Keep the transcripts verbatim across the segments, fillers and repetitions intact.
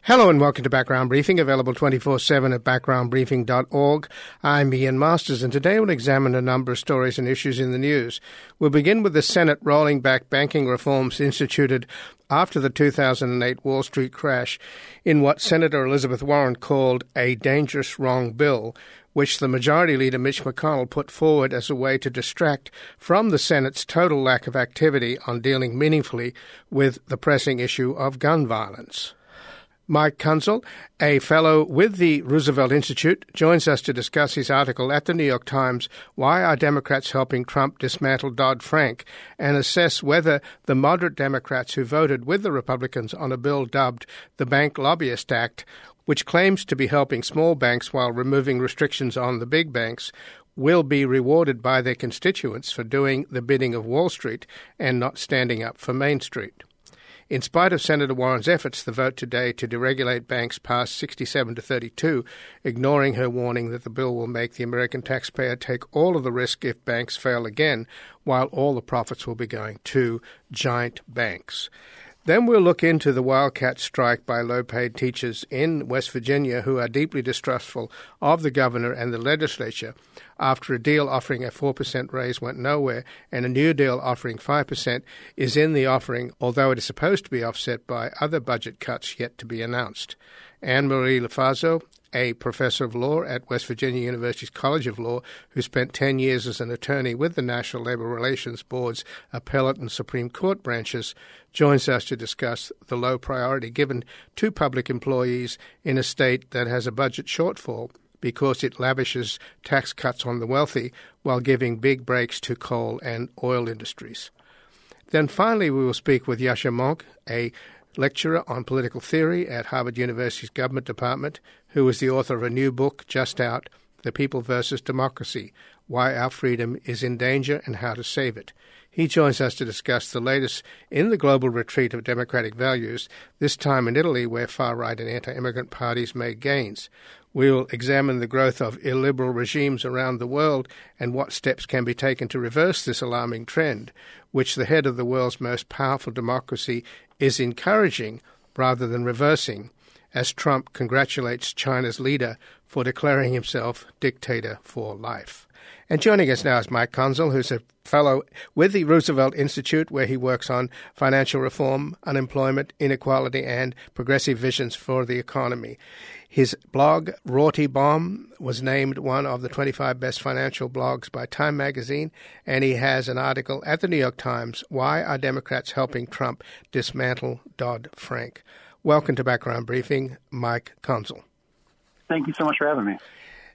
Hello and welcome to Background Briefing, available twenty-four seven at background briefing dot org. I'm Ian Masters, and today we'll examine a number of stories and issues in the news. We'll begin with the Senate rolling back banking reforms instituted after the two thousand eight Wall Street crash in what Senator Elizabeth Warren called a dangerous wrong bill, which the Majority Leader Mitch McConnell put forward as a way to distract from the Senate's total lack of activity on dealing meaningfully with the pressing issue of gun violence. Mike Kunzel, a fellow with the Roosevelt Institute, joins us to discuss his article at the New York Times, Why Are Democrats Helping Trump Dismantle Dodd-Frank, and assess whether the moderate Democrats who voted with the Republicans on a bill dubbed the Bank Lobbyist Act, which claims to be helping small banks while removing restrictions on the big banks, will be rewarded by their constituents for doing the bidding of Wall Street and not standing up for Main Street. In spite of Senator Warren's efforts, the vote today to deregulate banks passed sixty-seven to thirty-two, ignoring her warning that the bill will make the American taxpayer take all of the risk if banks fail again, while all the profits will be going to giant banks. Then we'll look into the wildcat strike by low-paid teachers in West Virginia who are deeply distrustful of the governor and the legislature after a deal offering a four percent raise went nowhere and a new deal offering five percent is in the offering, although it is supposed to be offset by other budget cuts yet to be announced. Anne-Marie Lofaso, a professor of law at West Virginia University's College of Law, who spent ten years as an attorney with the National Labor Relations Board's appellate and Supreme Court branches, joins us to discuss the low priority given to public employees in a state that has a budget shortfall because it lavishes tax cuts on the wealthy while giving big breaks to coal and oil industries. Then finally we will speak with Yascha Mounk, a lecturer on political theory at Harvard University's Government Department, who is the author of a new book just out, The People versus Democracy, Why Our Freedom is in Danger and How to Save It. He joins us to discuss the latest in the global retreat of democratic values, this time in Italy, where far-right and anti-immigrant parties made gains. We will examine the growth of illiberal regimes around the world and what steps can be taken to reverse this alarming trend, which the head of the world's most powerful democracy is encouraging rather than reversing, as Trump congratulates China's leader for declaring himself dictator for life. And joining us now is Mike Kunzel, who's a fellow with the Roosevelt Institute, where he works on financial reform, unemployment, inequality, and progressive visions for the economy. His blog, Rorty Bomb, was named one of the twenty-five best financial blogs by Time magazine, and he has an article at the New York Times, Why Are Democrats Helping Trump Dismantle Dodd-Frank? Welcome to Background Briefing, Mike Kunzel. Thank you so much for having me.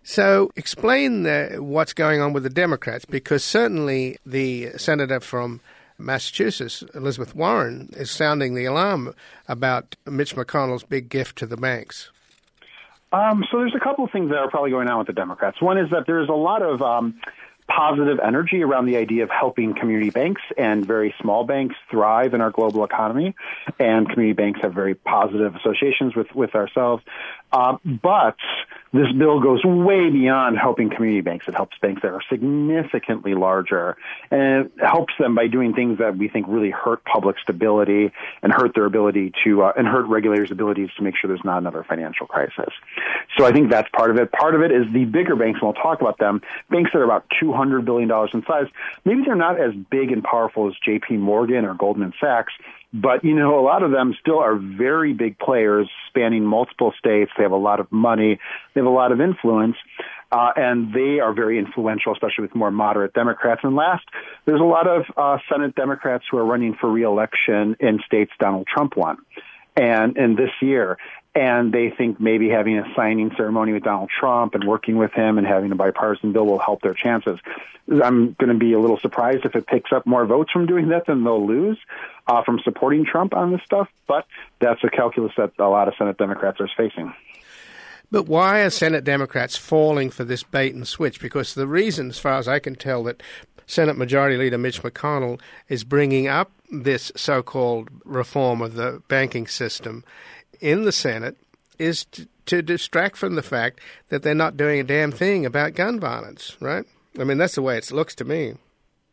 So explain uh, what's going on with the Democrats, because certainly the senator from Massachusetts, Elizabeth Warren, is sounding the alarm about Mitch McConnell's big gift to the banks. Um, so there's a couple of things that are probably going on with the Democrats. One is that there's a lot of um, positive energy around the idea of helping community banks and very small banks thrive in our global economy. And community banks have very positive associations with, with ourselves. Uh, but this bill goes way beyond helping community banks. It helps banks that are significantly larger, and it helps them by doing things that we think really hurt public stability and hurt their ability to, uh, and hurt regulators' abilities to make sure there's not another financial crisis. So I think that's part of it. Part of it is the bigger banks, and we'll talk about them, banks that are about two hundred billion dollars in size. Maybe they're not as big and powerful as J P Morgan or Goldman Sachs, but, you know, a lot of them still are very big players spanning multiple states. They have a lot of money. They have a lot of influence. Uh, and they are very influential, especially with more moderate Democrats. And last, there's a lot of uh, Senate Democrats who are running for re-election in states Donald Trump won. And, and this year. And they think maybe having a signing ceremony with Donald Trump and working with him and having a bipartisan bill will help their chances. I'm going to be a little surprised if it picks up more votes from doing that than they'll lose uh, from supporting Trump on this stuff. But that's a calculus that a lot of Senate Democrats are facing. But why are Senate Democrats falling for this bait and switch? Because the reason, as far as I can tell, that Senate Majority Leader Mitch McConnell is bringing up this so-called reform of the banking system in the Senate is to, to distract from the fact that they're not doing a damn thing about gun violence, right? I mean, that's the way it looks to me.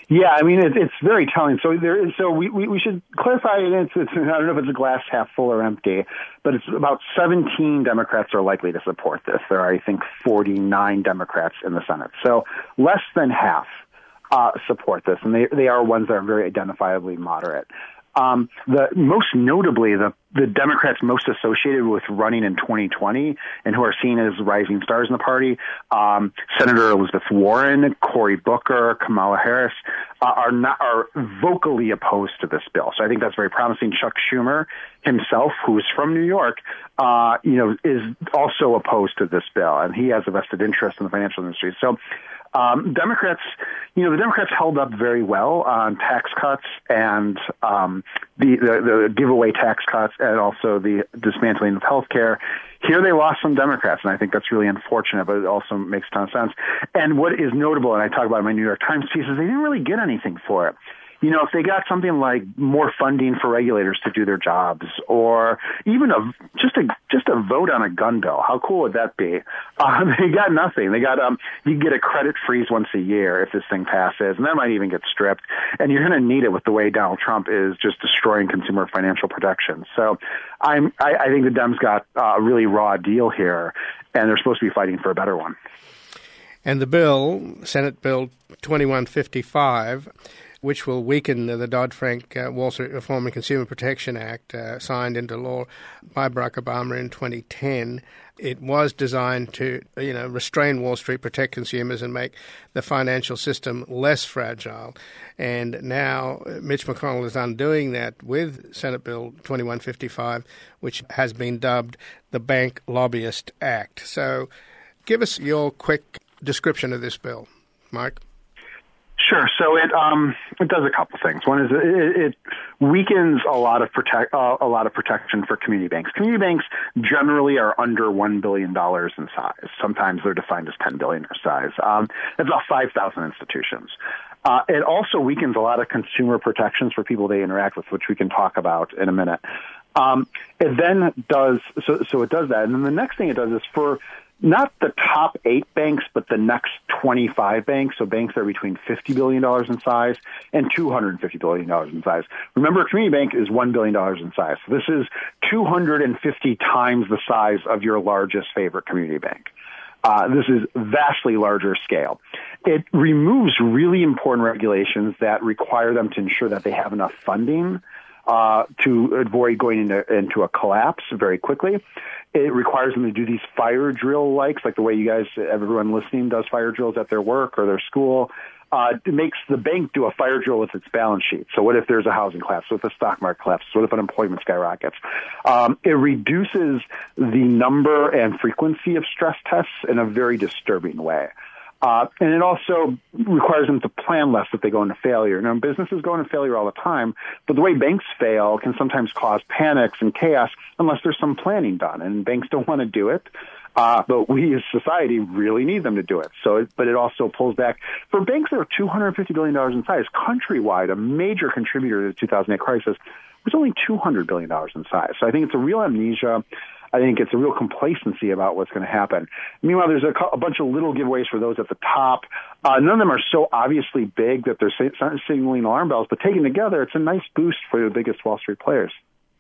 Yeah, I mean, it, it's very telling. So there is, so we, we, we should clarify, it's, it's, I don't know if it's a glass half full or empty, but it's about seventeen Democrats are likely to support this. There are, I think, forty-nine Democrats in the Senate. So less than half uh, support this, and they, they are ones that are very identifiably moderate. Um, the most notably, the, the Democrats most associated with running in twenty twenty and who are seen as rising stars in the party, um, Senator Elizabeth Warren, Cory Booker, Kamala Harris, uh, are not are vocally opposed to this bill. So I think that's very promising. Chuck Schumer himself, who's from New York, uh, you know, is also opposed to this bill, and he has a vested interest in the financial industry. So. Um, Democrats, you know, the Democrats held up very well on tax cuts and um, the, the, the giveaway tax cuts and also the dismantling of health care. Here they lost some Democrats, and I think that's really unfortunate, but it also makes a ton of sense. And what is notable, and I talk about in my New York Times piece, is they didn't really get anything for it. You know, if they got something like more funding for regulators to do their jobs, or even a just a just a vote on a gun bill, how cool would that be? Uh, they got nothing. They got um, you get a credit freeze once a year if this thing passes, and that might even get stripped. And you're going to need it with the way Donald Trump is just destroying consumer financial protection. So, I'm I, I think the Dems got a really raw deal here, and they're supposed to be fighting for a better one. And the bill, Senate Bill twenty-one fifty-five. Which will weaken the Dodd-Frank uh, Wall Street Reform and Consumer Protection Act uh, signed into law by Barack Obama in twenty ten. It was designed to, you know, restrain Wall Street, protect consumers, and make the financial system less fragile. And now Mitch McConnell is undoing that with Senate Bill twenty-one fifty-five, which has been dubbed the Bank Lobbyist Act. So give us your quick description of this bill, Mike. Sure. So it um it does a couple things. One is it, it weakens a lot of protect uh, a lot of protection for community banks. Community banks generally are under one billion dollars in size. Sometimes they're defined as ten billion dollars in size. Um, that's about five thousand institutions. Uh, it also weakens a lot of consumer protections for people they interact with, which we can talk about in a minute. Um, it then does so. So it does that, and then the next thing it does is for not the top eight banks, but the next twenty-five banks, so banks that are between fifty billion dollars in size and two hundred fifty billion dollars in size. Remember, a community bank is one billion dollars in size. So this is two hundred fifty times the size of your largest favorite community bank. Uh, this is vastly larger scale. It removes really important regulations that require them to ensure that they have enough funding uh, to avoid going into, into a collapse very quickly. It requires them to do these fire drill likes, like the way you guys, everyone listening does fire drills at their work or their school. Uh, it makes the bank do a fire drill with its balance sheet. So what if there's a housing collapse? What if the stock market collapses? What if unemployment skyrockets? Um, it reduces the number and frequency of stress tests in a very disturbing way. Uh, and it also requires them to plan less if they go into failure. Now, businesses go into failure all the time, but the way banks fail can sometimes cause panics and chaos unless there's some planning done, and banks don't want to do it. Uh, but we as society really need them to do it. So, it, but it also pulls back. For banks that are two hundred fifty billion dollars in size, countrywide, a major contributor to the two thousand eight crisis, was only two hundred billion dollars in size. So I think it's a real amnesia. I think it's a real complacency about what's going to happen. Meanwhile, there's a, a bunch of little giveaways for those at the top. Uh, none of them are so obviously big that they're signaling alarm bells, but taken together, it's a nice boost for the biggest Wall Street players.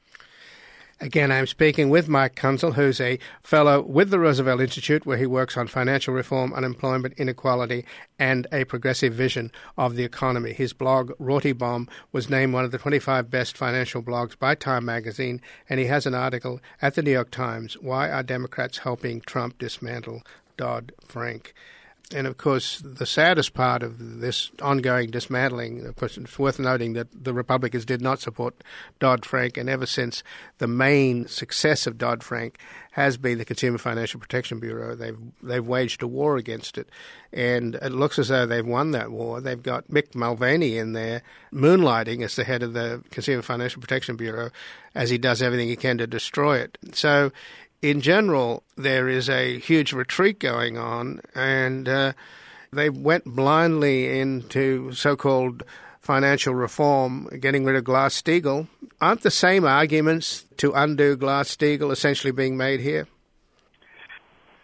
Again, I'm speaking with Mike Kunzel, who's a fellow with the Roosevelt Institute, where he works on financial reform, unemployment, inequality, and a progressive vision of the economy. His blog, Rorty Bomb, was named one of the twenty-five best financial blogs by Time magazine, and he has an article at the New York Times, Why Are Democrats Helping Trump Dismantle Dodd-Frank? And, of course, the saddest part of this ongoing dismantling, of course, it's worth noting that the Republicans did not support Dodd-Frank, and ever since the main success of Dodd-Frank has been the Consumer Financial Protection Bureau. They've they've waged a war against it, and it looks as though they've won that war. They've got Mick Mulvaney in there moonlighting as the head of the Consumer Financial Protection Bureau as he does everything he can to destroy it. So in general, there is a huge retreat going on, and uh, they went blindly into so-called financial reform, getting rid of Glass-Steagall. Aren't the same arguments to undo Glass-Steagall essentially being made here?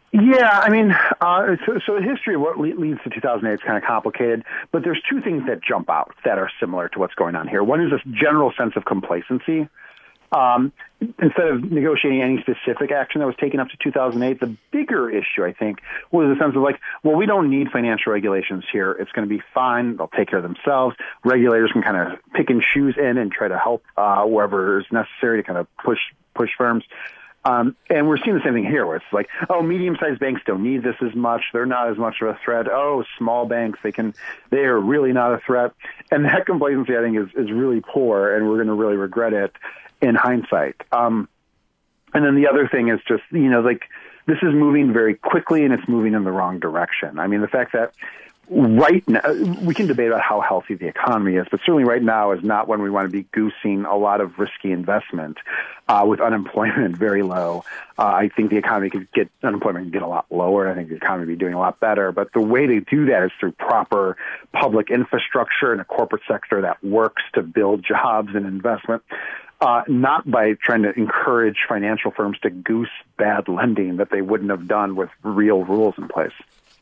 Yeah, I mean, uh, so, so the history of what le- leads to two thousand eight is kind of complicated, but there's two things that jump out that are similar to what's going on here. One is this general sense of complacency. Um, instead of negotiating any specific action that was taken up to two thousand eight, the bigger issue, I think, was the sense of like, well, we don't need financial regulations here. It's going to be fine. They'll take care of themselves. Regulators can kind of pick and choose in and try to help uh, wherever is necessary to kind of push push firms. Um, and we're seeing the same thing here where it's like, oh, medium-sized banks don't need this as much. They're not as much of a threat. Oh, small banks, they can, they are really not a threat. And that complacency, I think, is, is really poor, and we're going to really regret it in hindsight. Um, and then the other thing is just, you know, like this is moving very quickly and it's moving in the wrong direction. I mean, the fact that right now, we can debate about how healthy the economy is, but certainly right now is not when we want to be goosing a lot of risky investment uh, with unemployment very low. Uh, I think the economy could get, unemployment could get a lot lower. I think the economy would be doing a lot better. But the way to do that is through proper public infrastructure and a corporate sector that works to build jobs and investment. Uh, not by trying to encourage financial firms to goose bad lending that they wouldn't have done with real rules in place.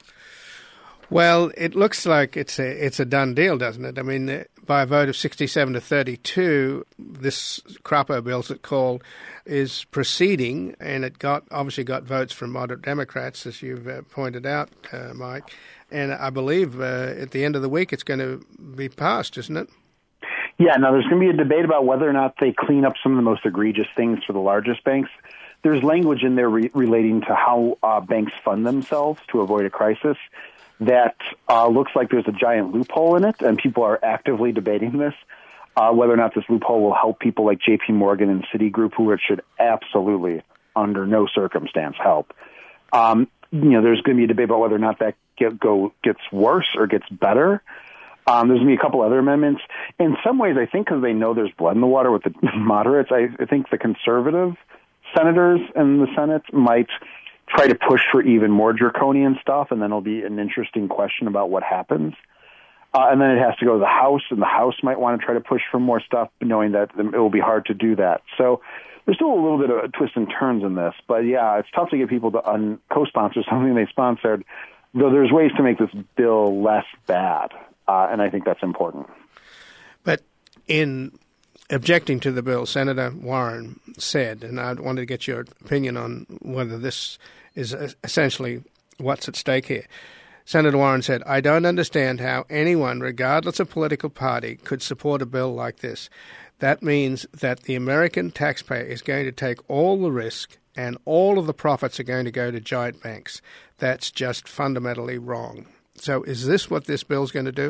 Well, it looks like it's a it's a done deal, doesn't it? I mean, by a vote of sixty-seven to thirty-two, this Crapo bill, as it's called, is proceeding, and it got obviously got votes from moderate Democrats, as you've uh, pointed out, uh, Mike. And I believe uh, at the end of the week it's going to be passed, isn't it? Yeah, now there's going to be a debate about whether or not they clean up some of the most egregious things for the largest banks. There's language in there re- relating to how uh, banks fund themselves to avoid a crisis that uh, looks like there's a giant loophole in it, and people are actively debating this, uh, whether or not this loophole will help people like J P Morgan and Citigroup, who it should absolutely, under no circumstance, help. Um, you know, there's going to be a debate about whether or not that get, go gets worse or gets better. Um, there's going to be a couple other amendments. In some ways, I think because they know there's blood in the water with the moderates, I, I think the conservative senators in the Senate might try to push for even more draconian stuff, and then it'll be an interesting question about what happens. Uh, and then it has to go to the House, and the House might want to try to push for more stuff, knowing that it will be hard to do that. So there's still a little bit of twists and turns in this. But, yeah, it's tough to get people to un- co-sponsor something they sponsored, though there's ways to make this bill less bad. Uh, and I think that's important. But in objecting to the bill, Senator Warren said, and I wanted to get your opinion on whether this is essentially what's at stake here. Senator Warren said, "I don't understand how anyone, regardless of political party, could support a bill like this. That means that the American taxpayer is going to take all the risk and all of the profits are going to go to giant banks. That's just fundamentally wrong." So is this what this bill is going to do?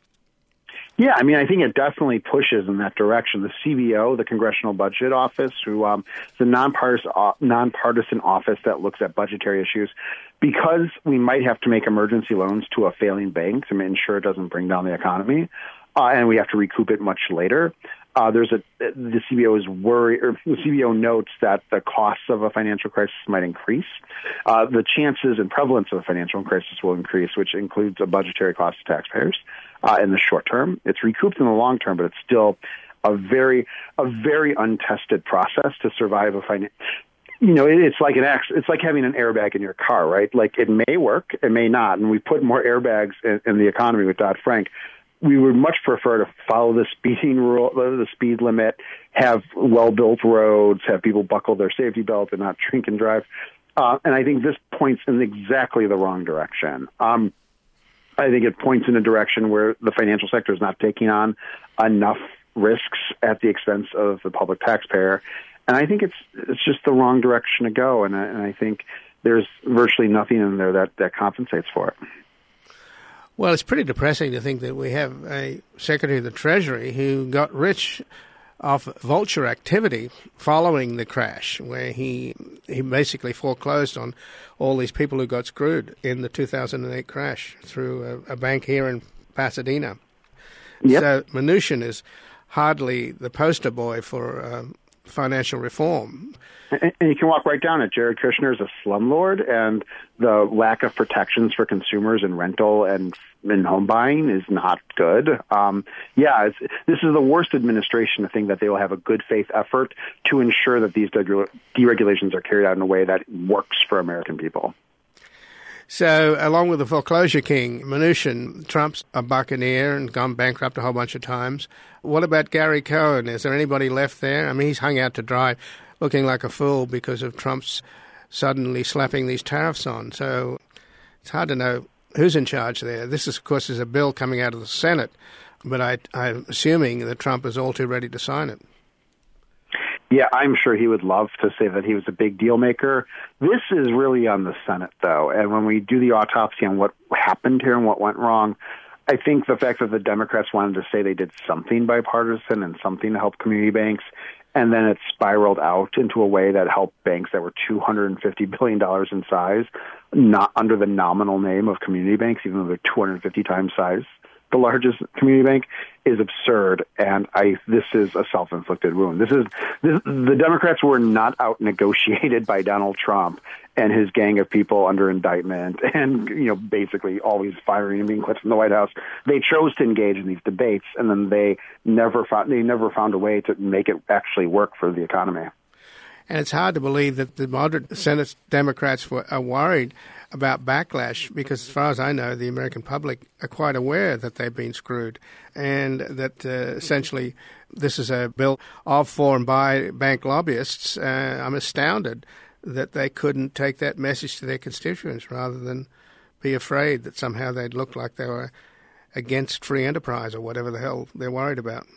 Yeah, I mean, I think it definitely pushes in that direction. The C B O, the Congressional Budget Office, who um, is a nonpartisan, nonpartisan office that looks at budgetary issues, because we might have to make emergency loans to a failing bank to ensure it doesn't bring down the economy, uh, and we have to recoup it much later. Uh, there's a the C B O is worried, or the C B O notes that the costs of a financial crisis might increase. Uh, the chances and prevalence of a financial crisis will increase, which includes a budgetary cost to taxpayers uh, in the short term. It's recouped in the long term, but it's still a very a very untested process to survive a financial. You know, it, it's like an ex, it's like having an airbag in your car, right? Like it may work, it may not, and we put more airbags in, in the economy with Dodd-Frank. We would much prefer to follow the speeding rule, the speed limit, have well-built roads, have people buckle their safety belt and not drink and drive. Uh, and I think this points in exactly the wrong direction. Um, I think it points in a direction where the financial sector is not taking on enough risks at the expense of the public taxpayer. And I think it's it's just the wrong direction to go. And I, and I think there's virtually nothing in there that, that compensates for it. Well, it's pretty depressing to think that we have a Secretary of the Treasury who got rich off vulture activity following the crash, where he he basically foreclosed on all these people who got screwed in the two thousand eight crash through a, a bank here in Pasadena. Yep. So Mnuchin is hardly the poster boy for uh, financial reform. And you can walk right down it. Jared Kushner is a slumlord, and the lack of protections for consumers in rental and in home buying is not good. Um, yeah, it's, this is the worst administration to think that they will have a good faith effort to ensure that these deregulations are carried out in a way that works for American people. So, along with the foreclosure king, Mnuchin, Trump's a buccaneer and gone bankrupt a whole bunch of times. What about Gary Cohn? Is there anybody left there? I mean, he's hung out to dry, looking like a fool because of Trump's suddenly slapping these tariffs on. So, it's hard to know who's in charge there. This, is, of course, is a bill coming out of the Senate, but I, I'm assuming that Trump is all too ready to sign it. Yeah, I'm sure he would love to say that he was a big deal maker. This is really on the Senate, though. And when we do the autopsy on what happened here and what went wrong, I think the fact that the Democrats wanted to say they did something bipartisan and something to help community banks, and then it spiraled out into a way that helped banks that were two hundred fifty billion dollars in size, not under the nominal name of community banks, even though they're two hundred fifty times size, the largest community bank, is absurd, and I this is a self-inflicted wound. This is this, the Democrats were not out negotiated by Donald Trump and his gang of people under indictment, and you know basically always firing and being clipped from the White House. They chose to engage in these debates, and then they never found they never found a way to make it actually work for the economy. And it's hard to believe that the moderate Senate Democrats were, are worried about backlash because, as far as I know, the American public are quite aware that they've been screwed and that uh, essentially this is a bill of, for, and by bank lobbyists. Uh, I'm astounded that they couldn't take that message to their constituents rather than be afraid that somehow they'd look like they were against free enterprise or whatever the hell they're worried about.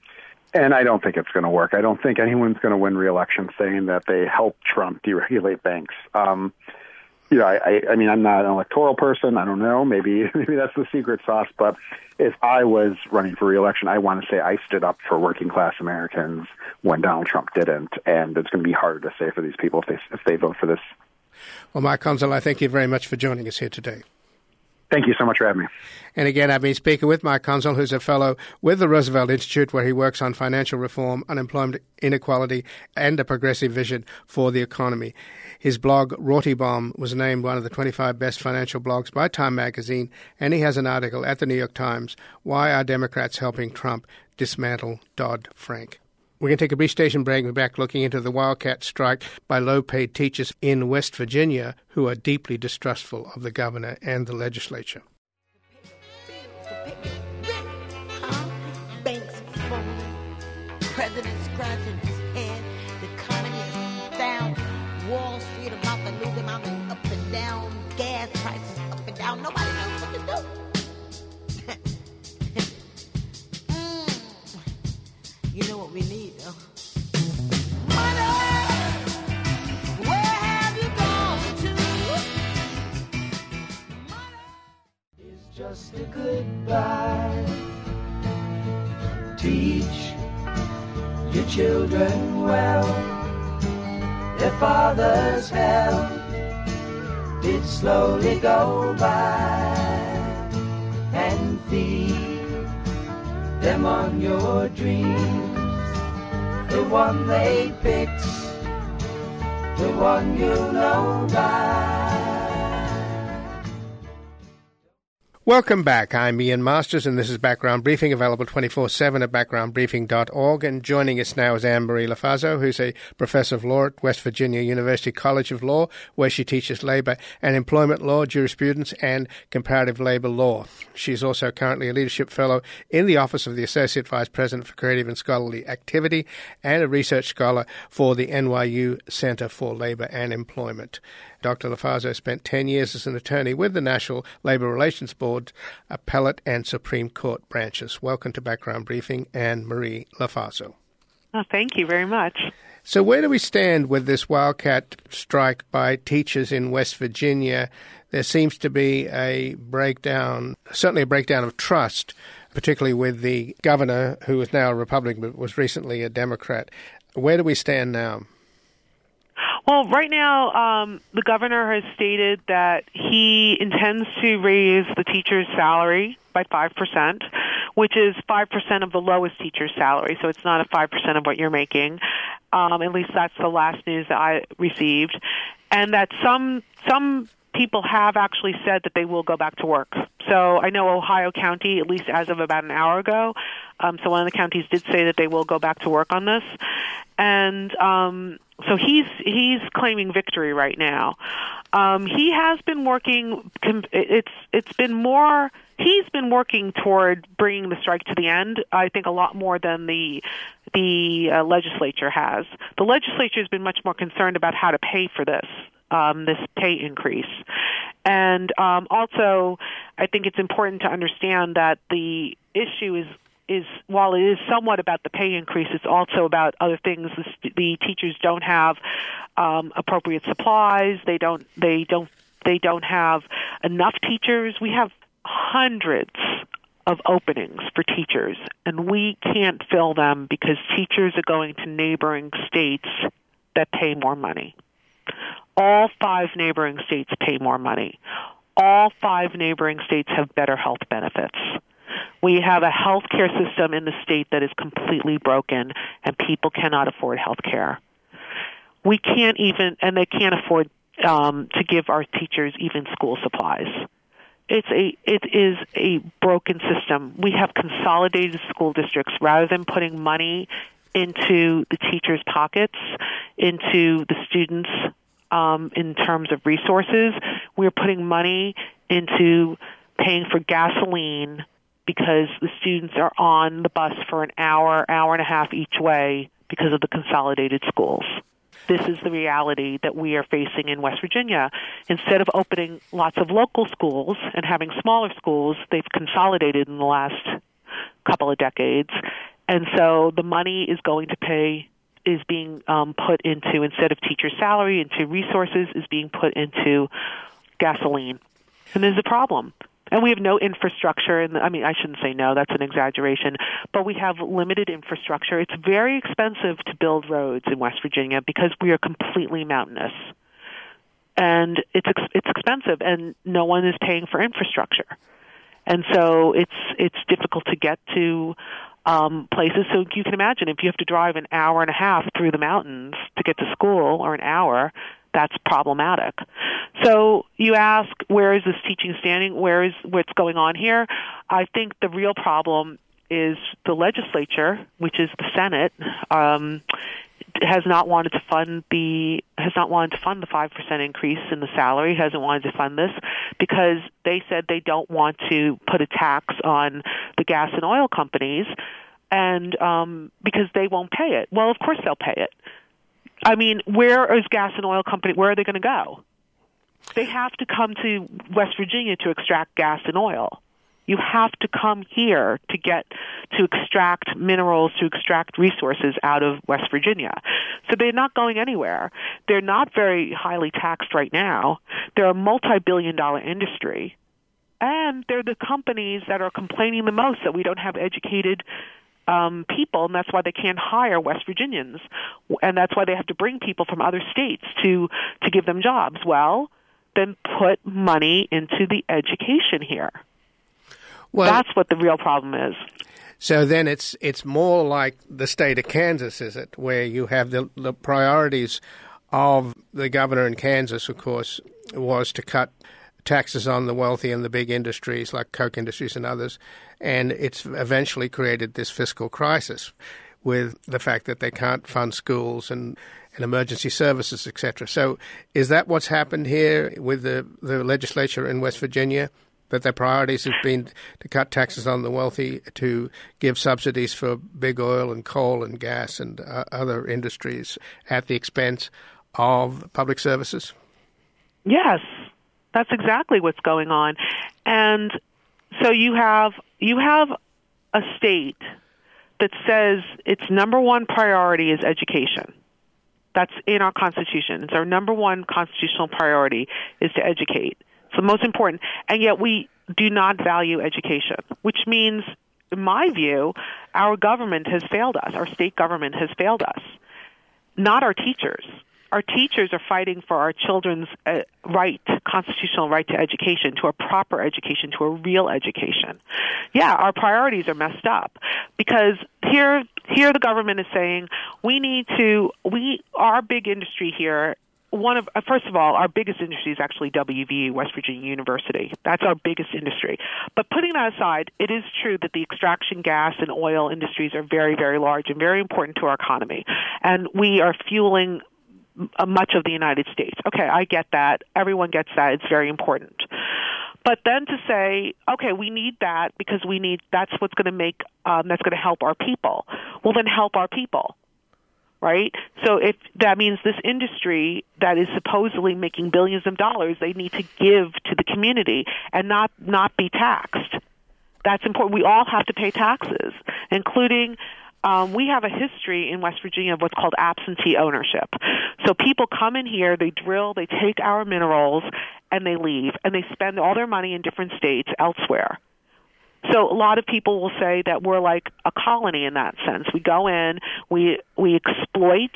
And I don't think it's going to work. I don't think anyone's going to win re-election saying that they helped Trump deregulate banks. Um, you know, I, I mean, I'm not an electoral person. I don't know. Maybe maybe that's the secret sauce. But if I was running for re-election, I want to say I stood up for working-class Americans when Donald Trump didn't. And it's going to be harder to say for these people if they if they vote for this. Well, Mark Consul, I thank you very much for joining us here today. Thank you so much for having me. And again, I've been speaking with Mark Consul, who's a fellow with the Roosevelt Institute, where he works on financial reform, unemployment, inequality, and a progressive vision for the economy. His blog, Rorty Bomb, was named one of the twenty-five best financial blogs by Time magazine, and he has an article at the New York Times, Why Are Democrats Helping Trump Dismantle Dodd-Frank? We're going to take a brief station break. We're back looking into the wildcat strike by low-paid teachers in West Virginia who are deeply distrustful of the governor and the legislature. Banks falling, President scratching his head, the communists down, Wall Street about to lose them out and up and down, gas prices up and down. Nobody knows what to do. You know what we need, though? Money! Where have you gone to? Money! It's just a goodbye. Teach your children well. Their father's help did slowly go by, and feed them on your dreams. The one they picked, the one you know by. Welcome back. I'm Ian Masters, and this is Background Briefing, available twenty-four seven at background briefing dot org. And joining us now is Anne-Marie Lofaso, who's a professor of law at West Virginia University College of Law, where she teaches labor and employment law, jurisprudence, and comparative labor law. She's also currently a leadership fellow in the Office of the Associate Vice President for Creative and Scholarly Activity and a research scholar for the N Y U Center for Labor and Employment. Doctor Lofaso spent ten years as an attorney with the National Labor Relations Board, Appellate and Supreme Court branches. Welcome to Background Briefing, Anne-Marie Lofaso. Oh, thank you very much. So where do we stand with this wildcat strike by teachers in West Virginia? There seems to be a breakdown, certainly a breakdown of trust, particularly with the governor, who is now a Republican but was recently a Democrat. Where do we stand now? Well, right now, um, the governor has stated that he intends to raise the teacher's salary by five percent, which is five percent of the lowest teacher's salary. So it's not a five percent of what you're making. Um, at least that's the last news that I received. And that some some people have actually said that they will go back to work. So I know Ohio County, at least as of about an hour ago, um, so one of the counties did say that they will go back to work on this. And um So he's he's claiming victory right now. Um, he has been working. It's it's been more. He's been working toward bringing the strike to the end. I think a lot more than the the uh, legislature has. The legislature has been much more concerned about how to pay for this um, this pay increase, and um, also I think it's important to understand that the issue is. is while it is somewhat about the pay increase, it's also about other things. The, the teachers don't have um, appropriate supplies. They don't. They don't. They don't have enough teachers. We have hundreds of openings for teachers, and we can't fill them because teachers are going to neighboring states that pay more money. All five neighboring states pay more money. All five neighboring states have better health benefits. We have a health care system in the state that is completely broken, and people cannot afford health care. We can't even, and they can't afford um, to give our teachers even school supplies. It's a, it is a broken system. We have consolidated school districts rather than putting money into the teachers' pockets, into the students um, in terms of resources. We're putting money into paying for gasoline because the students are on the bus for an hour, hour and a half each way because of the consolidated schools. This is the reality that we are facing in West Virginia. Instead of opening lots of local schools and having smaller schools, they've consolidated in the last couple of decades. And so the money is going to pay, is being um, put into, instead of teacher salary, into resources, is being put into gasoline. And there's a problem. And we have no infrastructure. And I mean, I shouldn't say no, that's an exaggeration. But we have limited infrastructure. It's very expensive to build roads in West Virginia because we are completely mountainous. And it's it's expensive, and no one is paying for infrastructure. And so it's it's difficult to get to um, places. So you can imagine if you have to drive an hour and a half through the mountains to get to school, or an hour, that's problematic. So you ask, where is this teaching standing? Where is what's going on here? I think the real problem is the legislature, which is the Senate, um, has not wanted to fund the has not wanted to fund the five percent increase in the salary. Hasn't wanted to fund this because they said they don't want to put a tax on the gas and oil companies, and um, because they won't pay it. Well, of course they'll pay it. I mean, where is gas and oil company? Where are they going to go? They have to come to West Virginia to extract gas and oil. You have to come here to get to extract minerals, to extract resources out of West Virginia. So they're not going anywhere. They're not very highly taxed right now. They're a multi-billion dollar industry. And they're the companies that are complaining the most that we don't have educated Um, people, and that's why they can't hire West Virginians, and that's why they have to bring people from other states to to give them jobs. Well, then put money into the education here. Well, that's what the real problem is. So then it's it's more like the state of Kansas, is it, where you have the, the priorities of the governor in Kansas, of course, was to cut taxes on the wealthy and the big industries like Koch Industries and others, and it's eventually created this fiscal crisis with the fact that they can't fund schools and, and emergency services, et cetera. So is that what's happened here with the, the legislature in West Virginia, that their priorities have been to cut taxes on the wealthy, to give subsidies for big oil and coal and gas and uh, other industries at the expense of public services? Yes. That's exactly what's going on. And so you have you have a state that says its number one priority is education. That's in our Constitution. It's our number one constitutional priority is to educate. It's the most important. And yet we do not value education, which means, in my view, our government has failed us. Our state government has failed us, not our teachers. Our teachers are fighting for our children's uh, right, constitutional right to education, to a proper education, to a real education. Yeah, our priorities are messed up because here, here the government is saying we need to. We our big industry here. One of uh, first of all, our biggest industry is actually W V U, West Virginia University. That's our biggest industry. But putting that aside, it is true that the extraction gas and oil industries are very, very large and very important to our economy, and we are fueling uh, much of the United States. Okay, I get that. Everyone gets that. It's very important. But then to say, okay, we need that because we need that's what's going to make um, that's going to help our people. Well, then help our people, right? So if that means this industry that is supposedly making billions of dollars, they need to give to the community and not not be taxed. That's important. We all have to pay taxes, including. Um, we have a history in West Virginia of what's called absentee ownership. So people come in here, they drill, they take our minerals, and they leave, and they spend all their money in different states elsewhere. So a lot of people will say that we're like a colony in that sense. We go in, we we exploit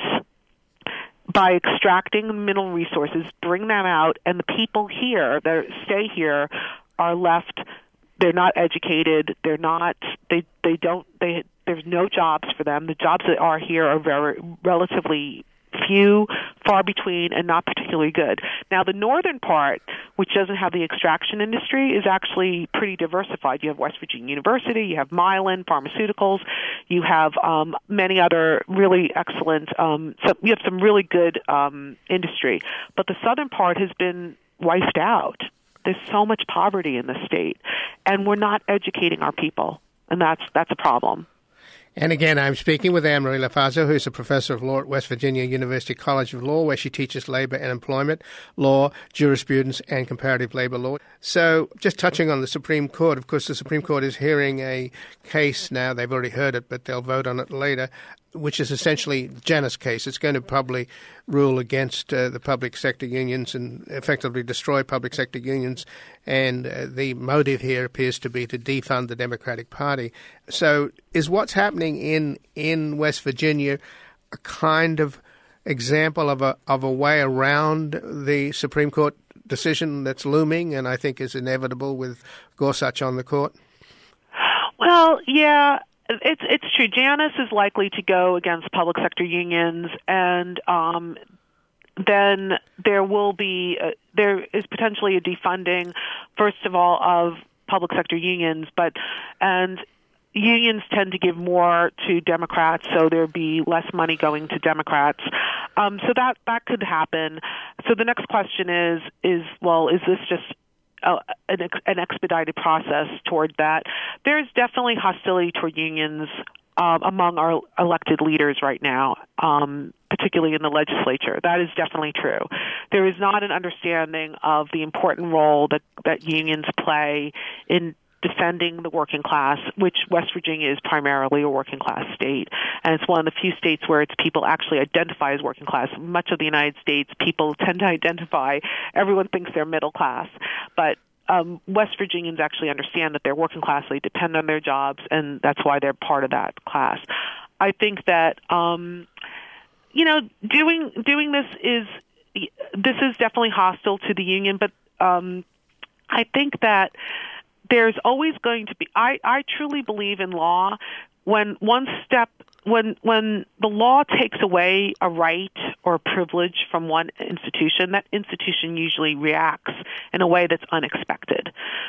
by extracting mineral resources, bring them out, and the people here that stay here are left. They're not educated. They're not. They they don't. They there's no jobs for them. The jobs that are here are very relatively few, far between, and not particularly good. Now, the northern part, which doesn't have the extraction industry, is actually pretty diversified. You have West Virginia University, you have Mylan Pharmaceuticals, you have um, many other really excellent. Um, so you have some really good um, industry, but the southern part has been wiped out. There's so much poverty in the state, and we're not educating our people, and that's that's a problem. And again, I'm speaking with Anne Marie Lofaso, who's a professor of law at West Virginia University College of Law, where she teaches labor and employment law, jurisprudence, and comparative labor law. So just touching on the Supreme Court, of course, the Supreme Court is hearing a case now. They've already heard it, but they'll vote on it later, which is essentially Janus case. It's going to probably rule against uh, the public sector unions and effectively destroy public sector unions. And uh, the motive here appears to be to defund the Democratic Party. So is what's happening in, in West Virginia a kind of example of a of a way around the Supreme Court decision that's looming and I think is inevitable with Gorsuch on the court? Well, yeah. It's it's true. Janus is likely to go against public sector unions, and um, then there will be uh, there is potentially a defunding, first of all, of public sector unions, but and unions tend to give more to Democrats, so there'll be less money going to Democrats. Um, so that that could happen. So the next question is is well, is this just Uh, an, ex- an expedited process toward that? There's definitely hostility toward unions um, among our elected leaders right now, um, particularly in the legislature. That is definitely true. There is not an understanding of the important role that, that unions play in defending the working class, which West Virginia is primarily a working class state. And it's one of the few states where its people actually identify as working class. Much of the United States, people tend to identify, everyone thinks they're middle class. But um, West Virginians actually understand that they're working class, they depend on their jobs, and that's why they're part of that class. I think that, um, you know, doing doing this is, this is definitely hostile to the union, but um, I think that there's always going to be, I, I truly believe in law when one step, when when the law takes away a right or a privilege from one institution, that institution usually reacts in a way that's unexpected.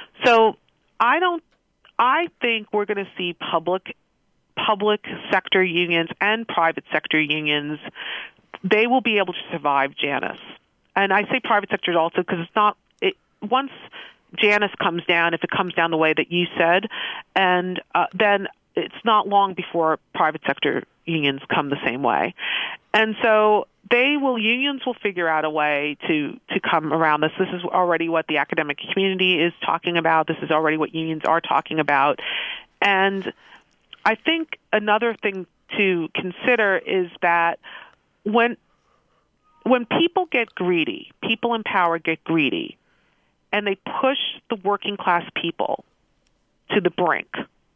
So I don't, I think we're going to see public public sector unions and private sector unions, they will be able to survive Janus. And I say private sector also because it's not, it once Janus comes down, if it comes down the way that you said, and uh, then it's not long before private sector unions come the same way. And so they will, unions will figure out a way to, to come around this. This is already what the academic community is talking about. This is already what unions are talking about. And I think another thing to consider is that when when people get greedy, people in power get greedy, and they push the working class people to the brink,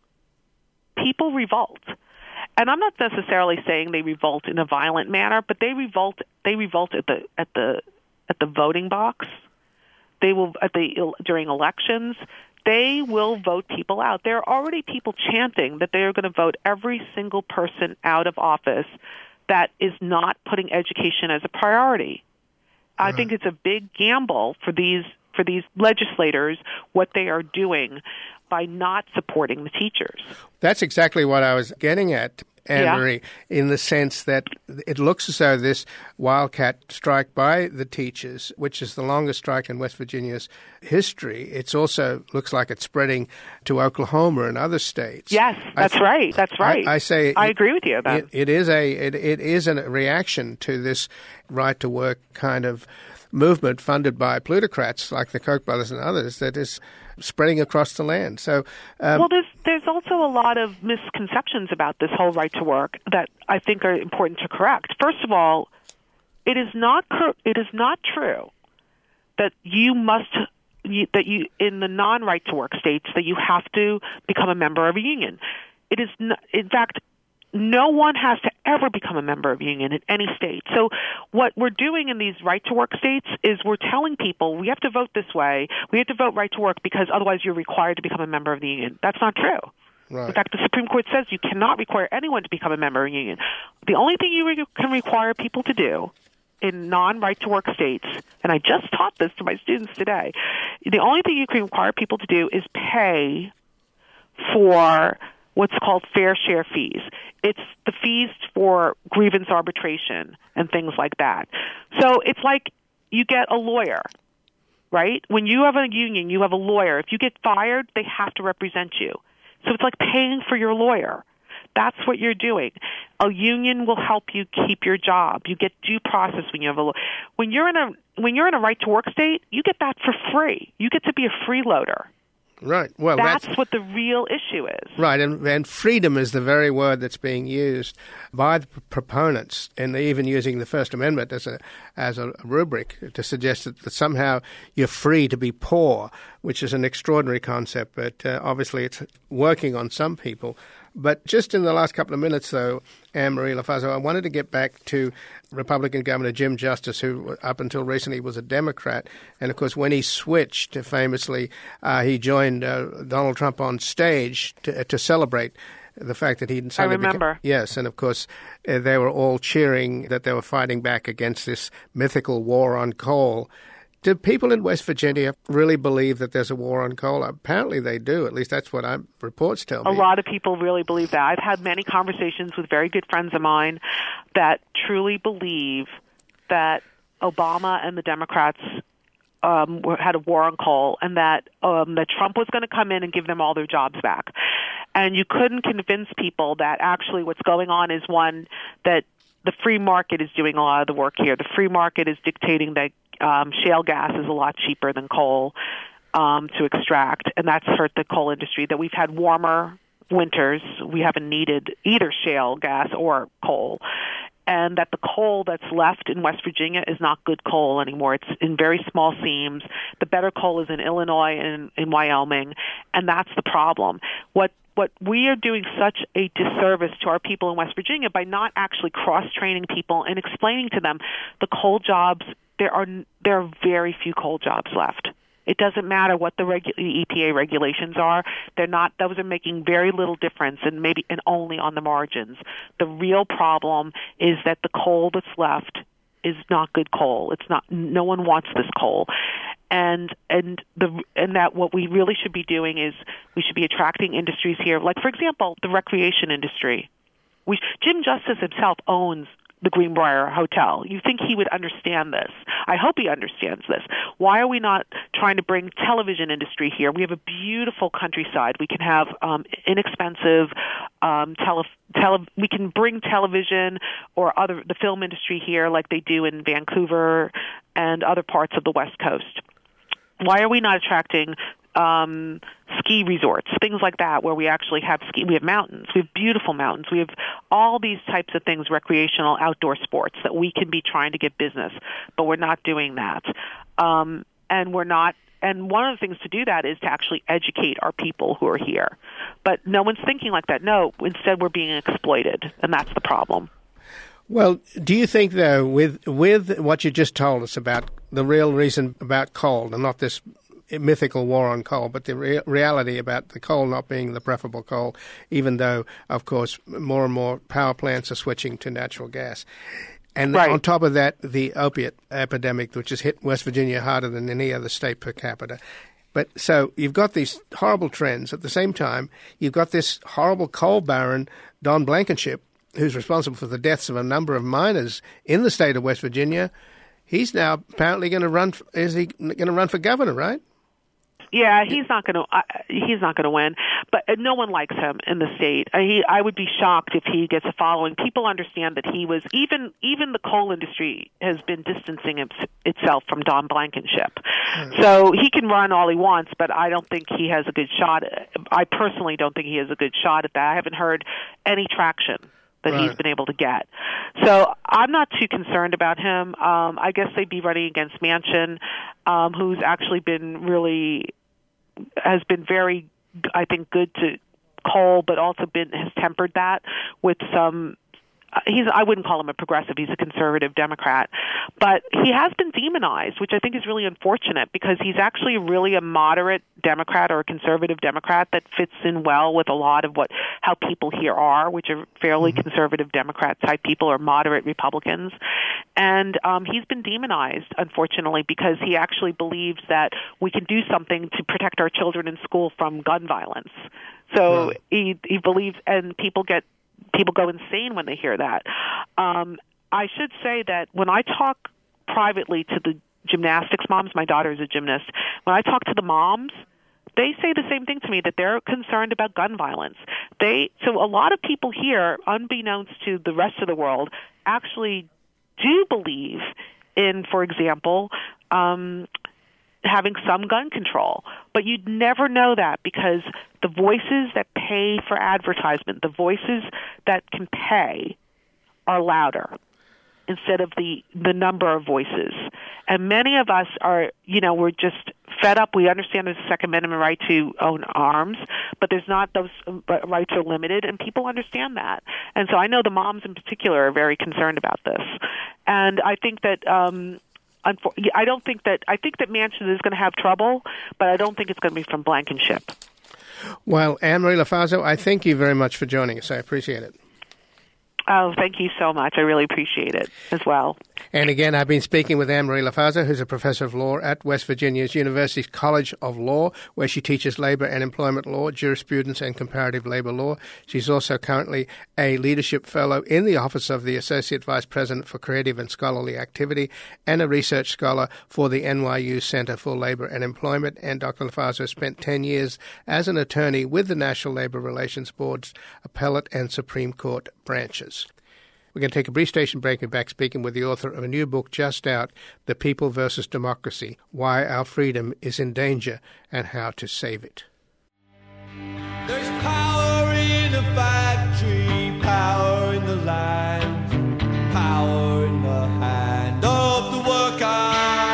people revolt. And I'm not necessarily saying they revolt in a violent manner, but they revolt. They revolt at the at the at the voting box. They will at the during elections. They will vote people out. There are already people chanting that they are going to vote every single person out of office that is not putting education as a priority. Right. I think it's a big gamble for these for these legislators what they are doing by not supporting the teachers. That's exactly what I was getting at. Anne-Marie, yeah. in the sense that it looks as though this wildcat strike by the teachers, which is the longest strike in West Virginia's history, it also looks like it's spreading to Oklahoma and other states. Yes, that's th- right. That's right. I, I say I it, agree with you. It, it is a it, it is a reaction to this right to work kind of movement funded by plutocrats like the Koch brothers and others that is spreading across the land. So, um, well, there's there's also a lot of misconceptions about this whole right to work that I think are important to correct. First of all, it is not it is not true that you must you, that you in the non-right to work states that you have to become a member of a union. It is not, in fact. No one has to ever become a member of a union in any state. So what we're doing in these right-to-work states is we're telling people we have to vote this way. We have to vote right to work because otherwise you're required to become a member of the union. That's not true. Right. In fact, the Supreme Court says you cannot require anyone to become a member of a union. The only thing you re- can require people to do in non-right-to-work states, and I just taught this to my students today, the only thing you can require people to do is pay for what's called fair share fees. It's the fees for grievance arbitration and things like that. So it's like you get a lawyer, right? When you have a union, you have a lawyer. If you get fired, they have to represent you. So it's like paying for your lawyer. That's what you're doing. A union will help you keep your job. You get due process when you have a lawyer. When you're in a when you're in a right to work state, you get that for free. You get to be a freeloader. Right. Well, that's, that's what the real issue is. Right, and, and freedom is the very word that's being used by the proponents, and they're even using the First Amendment as a as a rubric to suggest that, that somehow you're free to be poor, which is an extraordinary concept, but uh, obviously it's working on some people. But just in the last couple of minutes, though, Anne-Marie Lofaso, I wanted to get back to Republican Governor Jim Justice, who up until recently was a Democrat. And, of course, when he switched, famously, uh, he joined uh, Donald Trump on stage to, to celebrate the fact that he'd suddenly I remember. Become, yes, and, of course, uh, they were all cheering that they were fighting back against this mythical war on coal. Do people in West Virginia really believe that there's a war on coal? Apparently they do. At least that's what I, reports tell me. A lot of people really believe that. I've had many conversations with very good friends of mine that truly believe that Obama and the Democrats um, had a war on coal and that, um, that Trump was going to come in and give them all their jobs back. And you couldn't convince people that actually what's going on is, one, that the free market is doing a lot of the work here. The free market is dictating that Um, shale gas is a lot cheaper than coal um, to extract, and that's hurt the coal industry. That we've had warmer winters. We haven't needed either shale gas or coal. And that the coal that's left in West Virginia is not good coal anymore. It's in very small seams. The better coal is in Illinois and in Wyoming, and that's the problem. What What we are doing such a disservice to our people in West Virginia by not actually cross-training people and explaining to them the coal jobs. There are there are very few coal jobs left. It doesn't matter what the regu- E P A regulations are. They're not; those are making very little difference, and maybe and only on the margins. The real problem is that the coal that's left is not good coal. It's not. No one wants this coal, and and the and that what we really should be doing is we should be attracting industries here. Like, for example, the recreation industry. We Jim Justice himself owns the Greenbrier Hotel. You think he would understand this. I hope he understands this. Why are we not trying to bring television industry here? We have a beautiful countryside. We can have um, inexpensive um, tele, tele. We can bring television or other the film industry here like they do in Vancouver and other parts of the West Coast. Why are we not attracting Um, ski resorts, things like that, where we actually have ski. We have mountains. We have beautiful mountains. We have all these types of things, recreational outdoor sports that we can be trying to get business, but we're not doing that. Um, and we're not. And one of the things to do that is to actually educate our people who are here. But no one's thinking like that. No, instead we're being exploited, and that's the problem. Well, do you think, though, with with what you just told us about the real reason about coal, and not this mythical war on coal, but the re- reality about the coal not being the preferable coal, even though, of course, more and more power plants are switching to natural gas. And right. On top of that, the opiate epidemic, which has hit West Virginia harder than any other state per capita. But so you've got these horrible trends. At the same time, you've got this horrible coal baron, Don Blankenship, who's responsible for the deaths of a number of miners in the state of West Virginia, he's now apparently going to run. Is he going to run for governor? Right? Yeah, he's not going to. Uh, he's not going to win. But no one likes him in the state. Uh, he, I would be shocked if he gets a following. People understand that he was even even the coal industry has been distancing it, itself from Don Blankenship. Mm. So he can run all he wants, but I don't think he has a good shot. I personally don't think he has a good shot at that. I haven't heard any traction that right. he's been able to get. So I'm not too concerned about him. Um, I guess they'd be running against Manchin, um, who's actually been really, has been very, I think, good to coal, but also been, has tempered that with some, he's, I wouldn't call him a progressive, he's a conservative Democrat, but he has been demonized, which I think is really unfortunate because he's actually really a moderate Democrat or a conservative Democrat that fits in well with a lot of what, how people here are, which are fairly mm-hmm. conservative Democrat type people or moderate Republicans. And um, he's been demonized, unfortunately, because he actually believes that we can do something to protect our children in school from gun violence. So right. he, he believes, and people get People go insane when they hear that. Um, I should say that when I talk privately to the gymnastics moms, my daughter is a gymnast, when I talk to the moms, they say the same thing to me, that they're concerned about gun violence. They So a lot of people here, unbeknownst to the rest of the world, actually do believe in, for example, um, having some gun control. But you'd never know that because the voices that pay for advertisement, the voices that can pay, are louder instead of the, the number of voices. And many of us are, you know, we're just fed up. We understand there's a Second Amendment right to own arms, but there's not, those rights are limited, and people understand that. And so I know the moms in particular are very concerned about this. And I think that um, I don't think that I think that Manchin is going to have trouble, but I don't think it's going to be from Blankenship. Well, Anne-Marie Lofaso, I thank you very much for joining us. I appreciate it. Oh, thank you so much. I really appreciate it as well. And again, I've been speaking with Anne-Marie Lofaso, who's a professor of law at West Virginia's University College of Law, where she teaches labor and employment law, jurisprudence, and comparative labor law. She's also currently a leadership fellow in the Office of the Associate Vice President for Creative and Scholarly Activity and a research scholar for the N Y U Center for Labor and Employment. And Doctor Lofaso spent ten years as an attorney with the National Labor Relations Board's appellate and Supreme Court branches. We're going to take a brief station break and back speaking with the author of a new book just out, The People versus Democracy, Why Our Freedom is in Danger and How to Save It. There's power in a factory, power in the land, power in the hand of the worker.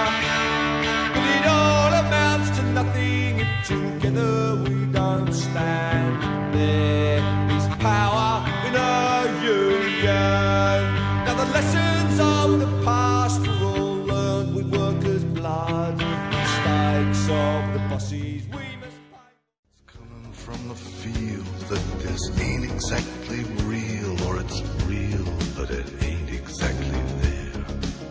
But it all amounts to nothing if together we don't stand. There is power in a union. Now the lessons of the past were all learned with workers' blood. Mistakes of the bosses we must pay. It's coming from the field that this ain't exactly real, or it's real but it ain't exactly there.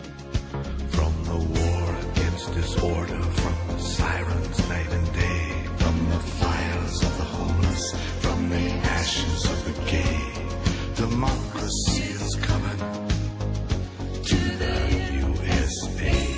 From the war against disorder, from the sirens night and day, from the fires of the homeless, from the ashes of the gay. Democracy is coming to the U S A.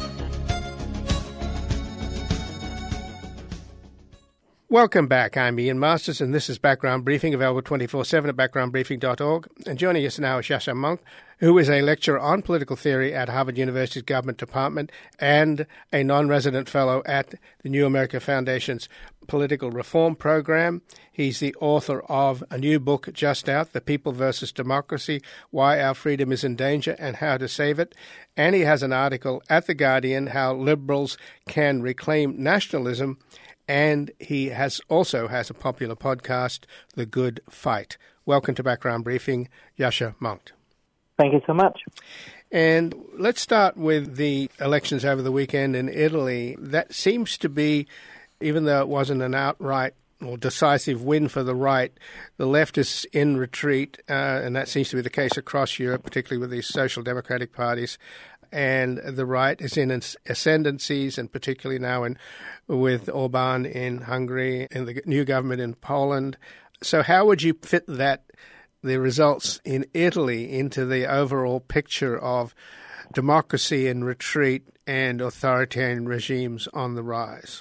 Welcome back. I'm Ian Masters, and this is Background Briefing, available twenty-four seven at background briefing dot org. And joining us now is Yascha Mounk, who is a lecturer on political theory at Harvard University's Government Department and a non-resident fellow at the New America Foundation's Political Reform Program. He's the author of a new book just out, The People versus Democracy, Why Our Freedom is in Danger and How to Save It. And he has an article at The Guardian, How Liberals Can Reclaim Nationalism. And he has also has a popular podcast, The Good Fight. Welcome to Background Briefing, Yascha Mounk. Thank you so much. And let's start with the elections over the weekend in Italy. That seems to be, even though it wasn't an outright or decisive win for the right, the left is in retreat, uh, and that seems to be the case across Europe, particularly with these social democratic parties. And the right is in ascendancies, and particularly now in with Orban in Hungary and the new government in Poland. So how would you fit that the results in Italy into the overall picture of democracy in retreat and authoritarian regimes on the rise?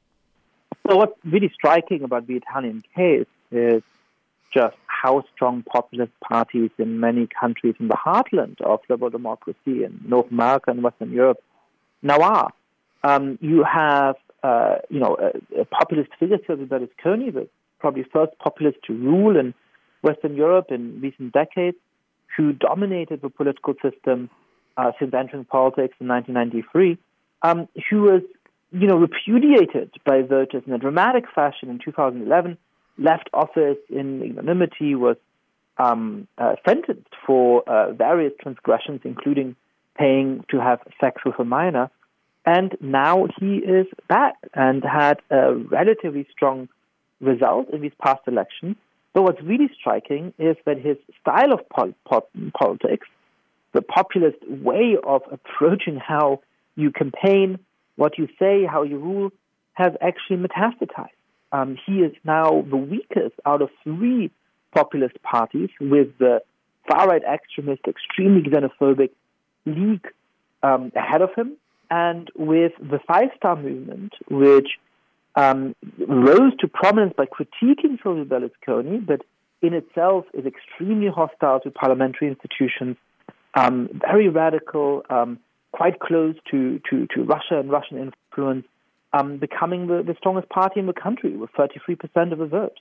So what's really striking about the Italian case is just how strong populist parties in many countries in the heartland of liberal democracy in North America and Western Europe now are. Um, you have, uh, you know, a, a populist figure, Silvio Berlusconi, the probably first populist to rule in Western Europe in recent decades, who dominated the political system uh, since entering politics in nineteen ninety-three, um, who was, you know, repudiated by voters in a dramatic fashion in two thousand eleven, left office in ignominy, was um, uh, sentenced for uh, various transgressions, including paying to have sex with a minor. And now he is back and had a relatively strong result in these past elections. But what's really striking is that his style of pol- pol- politics, the populist way of approaching how you campaign, what you say, how you rule, has actually metastasized. Um, he is now the weakest out of three populist parties, with the far-right extremist, extremely xenophobic League um, ahead of him, and with the Five Star Movement, which um, rose to prominence by critiquing Silvio Berlusconi, but in itself is extremely hostile to parliamentary institutions, um, very radical, um, quite close to, to, to Russia and Russian influence, um, becoming the, the strongest party in the country with thirty-three percent of the vote.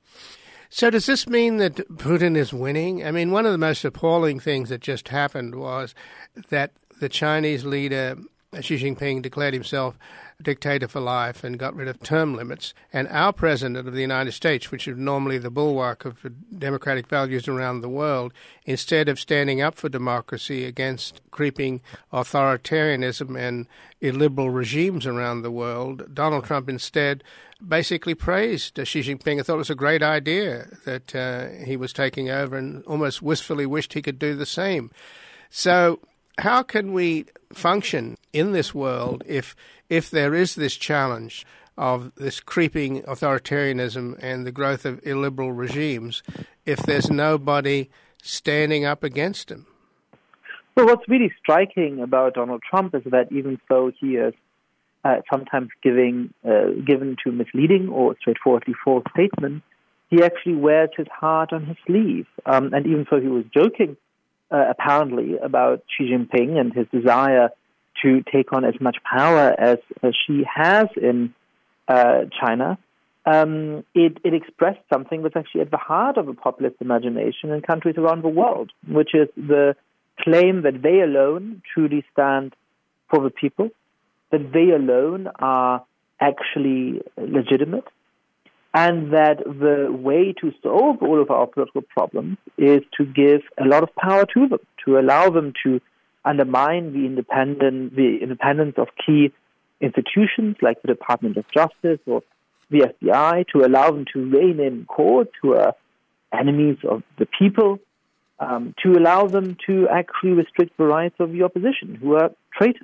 So does this mean that Putin is winning? I mean, one of the most appalling things that just happened was that the Chinese leader, Xi Jinping, declared himself a dictator for life and got rid of term limits. And our president of the United States, which is normally the bulwark of democratic values around the world, instead of standing up for democracy against creeping authoritarianism and illiberal regimes around the world, Donald Trump instead basically praised Xi Jinping and thought it was a great idea that uh, he was taking over, and almost wistfully wished he could do the same. So how can we function in this world if if there is this challenge of this creeping authoritarianism and the growth of illiberal regimes, if there's nobody standing up against him? So what's really striking about Donald Trump is that even though he is uh, sometimes giving uh, given to misleading or straightforwardly false statements, he actually wears his heart on his sleeve. Um, and even though he was joking Uh, apparently about Xi Jinping and his desire to take on as much power as, as Xi has in uh, China, um, it, it expressed something that's actually at the heart of a populist imagination in countries around the world, which is the claim that they alone truly stand for the people, that they alone are actually legitimate, and that the way to solve all of our political problems is to give a lot of power to them, to allow them to undermine the independent, the independence of key institutions like the Department of Justice or the F B I, to allow them to rein in courts who are enemies of the people, um, to allow them to actually restrict the rights of the opposition, who are traitors.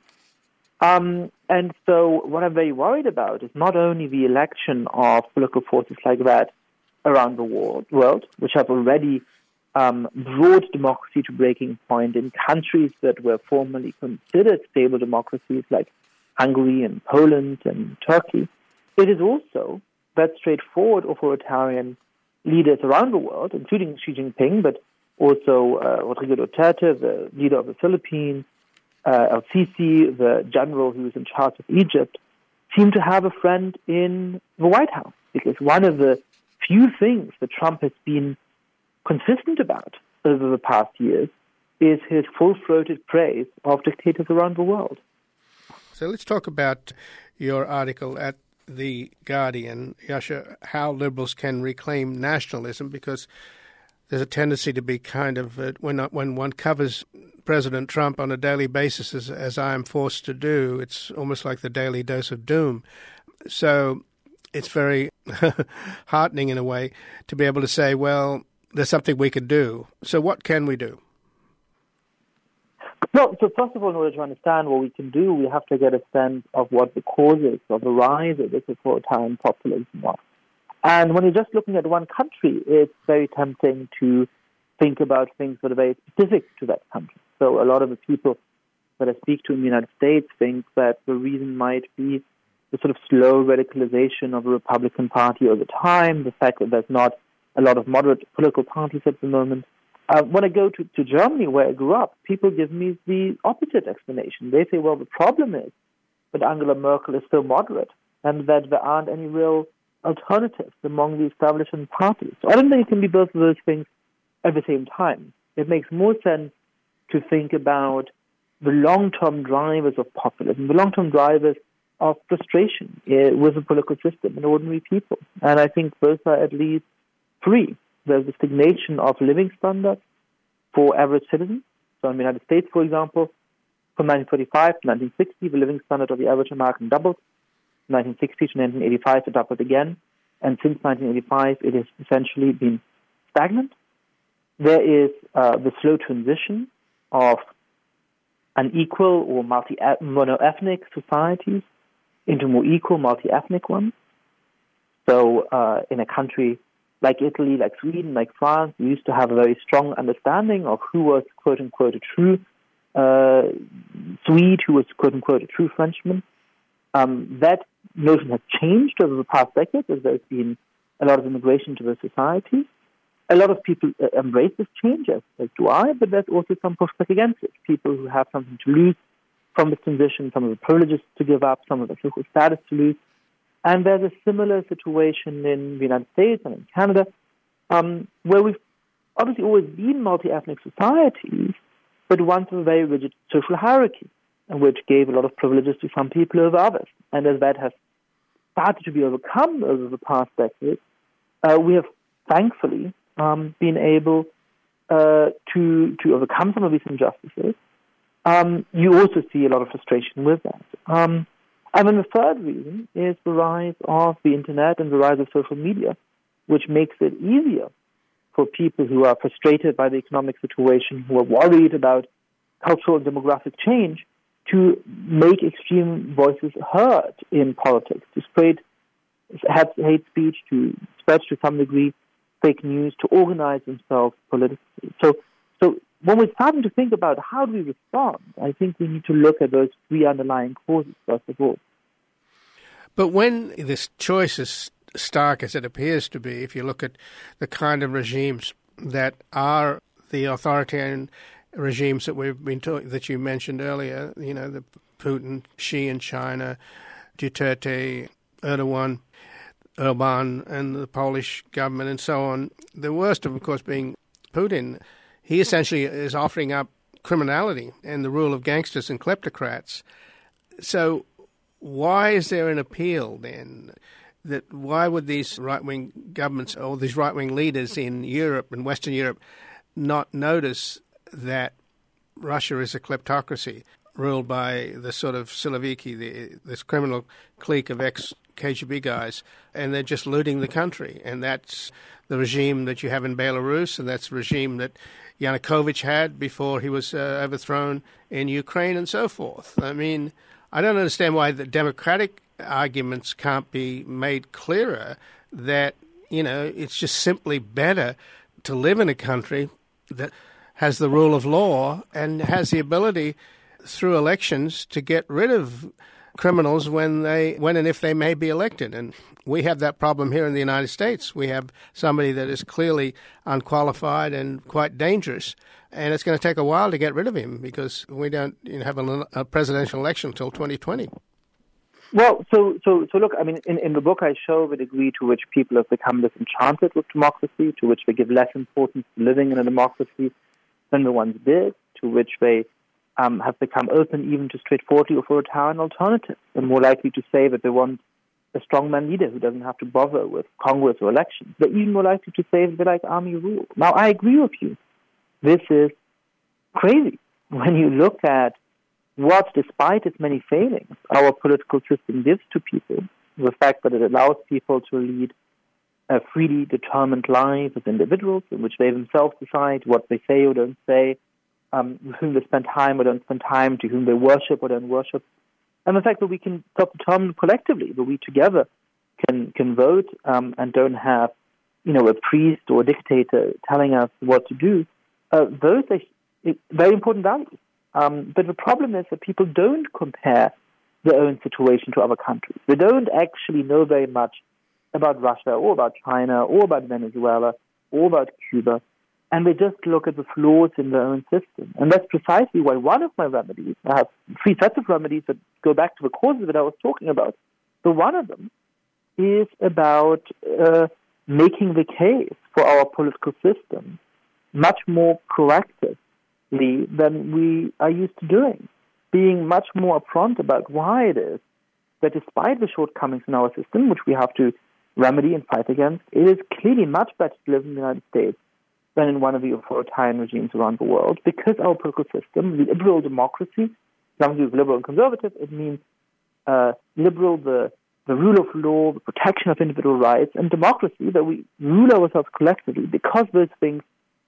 Um, and so what I'm very worried about is not only the election of political forces like that around the world, world which have already um, brought democracy to breaking point in countries that were formerly considered stable democracies like Hungary and Poland and Turkey. It is also that straightforward authoritarian leaders around the world, including Xi Jinping, but also uh, Rodrigo Duterte, the leader of the Philippines, Uh, El-Sisi, the general who is in charge of Egypt, seem to have a friend in the White House, because one of the few things that Trump has been consistent about over the past years is his full-throated praise of dictators around the world. So let's talk about your article at The Guardian, Yasha, how liberals can reclaim nationalism, because there's a tendency to be kind of, uh, when when one covers President Trump on a daily basis, as, as I am forced to do, it's almost like the daily dose of doom. So it's very heartening in a way to be able to say, well, there's something we can do. So what can we do? Well, so first of all, in order to understand what we can do, we have to get a sense of what the causes of the rise of this authoritarian populism are. And when you're just looking at one country, it's very tempting to think about things that are very specific to that country. So a lot of the people that I speak to in the United States think that the reason might be the sort of slow radicalization of the Republican Party over time, the fact that there's not a lot of moderate political parties at the moment. Uh, when I go to, to Germany, where I grew up, people give me the opposite explanation. They say, well, the problem is that Angela Merkel is so moderate and that there aren't any real alternatives among the establishment parties. So I don't think it can be both of those things at the same time. It makes more sense to think about the long-term drivers of populism, the long-term drivers of frustration uh, with the political system and ordinary people. And I think those are at least three. There's the stagnation of living standards for average citizens. So in the United States, for example, from nineteen forty-five to nineteen sixty, the living standard of the average American doubled. From nineteen sixty to nineteen eighty-five, it doubled again. And since nineteen eighty-five, it has essentially been stagnant. There is uh, the slow transition of unequal or multi mono-ethnic societies into more equal multi-ethnic ones. So uh, in a country like Italy, like Sweden, like France, we used to have a very strong understanding of who was, quote-unquote, a true uh, Swede, who was, quote-unquote, a true Frenchman. Um, that notion has changed over the past decade as there's been a lot of immigration to the society. A lot of people uh, embrace this change, as, as do I, but there's also some pushback against it. People who have something to lose from this transition, some of the privileges to give up, some of the social status to lose. And there's a similar situation in the United States and in Canada, um, where we've obviously always been multi-ethnic societies, but ones with a very rigid social hierarchy, and which gave a lot of privileges to some people over others. And as that has started to be overcome over the past decade, uh, we have thankfully um, been able uh, to to overcome some of these injustices. Um, you also see a lot of frustration with that. Um, and then the third reason is the rise of the internet and the rise of social media, which makes it easier for people who are frustrated by the economic situation, who are worried about cultural and demographic change, to make extreme voices heard in politics, to spread hate speech, to spread to some degree fake news, to organize themselves politically. So, so when we're starting to think about how do we respond, I think we need to look at those three underlying causes, first of all. But when this choice is stark as it appears to be, if you look at the kind of regimes that are the authoritarian regimes that we've been talking, that you mentioned earlier, you know, the Putin, Xi in China, Duterte, Erdogan, Orban, and the Polish government, and so on. The worst of, of course, being Putin. He essentially is offering up criminality and the rule of gangsters and kleptocrats. So why is there an appeal then? That why would these right-wing governments or these right-wing leaders in Europe and Western Europe not notice that Russia is a kleptocracy ruled by the sort of Siloviki, the, this criminal clique of ex-K G B guys, and they're just looting the country. And that's the regime that you have in Belarus, and that's the regime that Yanukovych had before he was uh, overthrown in Ukraine and so forth. I mean, I don't understand why the democratic arguments can't be made clearer that, you know, it's just simply better to live in a country that has the rule of law and has the ability through elections to get rid of criminals when they when and if they may be elected. And we have that problem here in the United States. We have somebody that is clearly unqualified and quite dangerous, and it's going to take a while to get rid of him because we don't you know, have a, a presidential election until twenty twenty. Well, so so so look, I mean, in, in the book I show the degree to which people have become disenchanted with democracy, to which they give less importance to living in a democracy than the ones did, to which they um, have become open even to straightforwardly authoritarian alternatives, and more likely to say that they want a strongman leader who doesn't have to bother with Congress or elections. They're even more likely to say that they like army rule. Now, I agree with you. This is crazy when you look at what, despite its many failings, our political system gives to people, the fact that it allows people to lead a freely determined life as individuals in which they themselves decide what they say or don't say, um, with whom they spend time or don't spend time, to whom they worship or don't worship, and the fact that we can self-determine collectively, that we together can, can vote um, and don't have you know, a priest or a dictator telling us what to do, uh, those are very important values. Um, but the problem is that people don't compare their own situation to other countries. They don't actually know very much about Russia or about China or about Venezuela or about Cuba, and they just look at the flaws in their own system. And that's precisely why one of my remedies, I have three sets of remedies that go back to the causes that I was talking about, but one of them is about uh, making the case for our political system much more proactively than we are used to doing, being much more upfront about why it is that despite the shortcomings in our system, which we have to remedy and fight against, it is clearly much better to live in the United States than in one of the authoritarian regimes around the world, because our political system, the liberal democracy, nothing to do with liberal and conservative, it means uh, liberal, the, the rule of law, the protection of individual rights, and democracy, that we rule ourselves collectively, because those things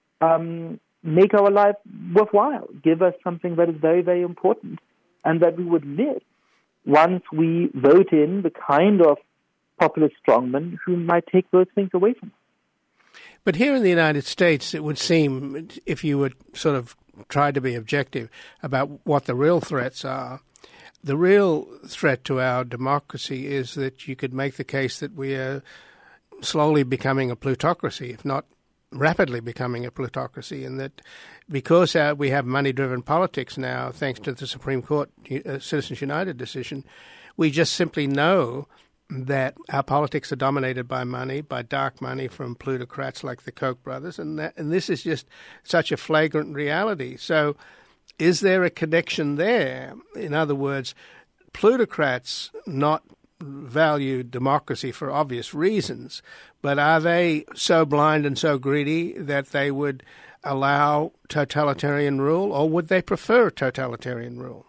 um, make our life worthwhile, give us something that is very, very important, and that we would miss once we vote in the kind of populist strongmen who might take those things away from us. But here in the United States, it would seem, if you would sort of try to be objective about what the real threats are, the real threat to our democracy is that you could make the case that we are slowly becoming a plutocracy, if not rapidly becoming a plutocracy, and that because uh, we have money-driven politics now, thanks to the Supreme Court uh, Citizens United decision, we just simply know that our politics are dominated by money, by dark money from plutocrats like the Koch brothers, and that, and this is just such a flagrant reality. So is there a connection there? In other words, plutocrats not value democracy for obvious reasons, but are they so blind and so greedy that they would allow totalitarian rule, or would they prefer totalitarian rule?